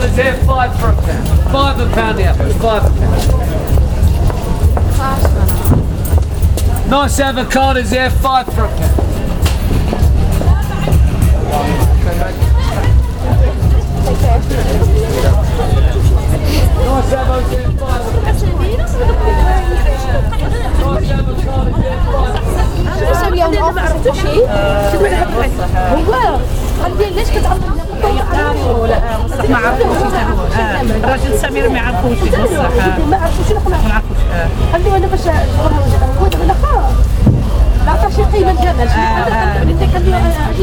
avocados here, 5 for a pound. £5 the apples, £5 a pound. Nice avocados here, 5 for a pound. Nice avocados here, 5 a pound. اليوم ما عرفتوا شيء؟ هو ليش كتعرفوا ما عرفوش الراجل سمير ما عرفوش بصح ما عرفوش شنو ما عرفوش خليو انا باش هو دابا لا عطى شي قيمه الجمل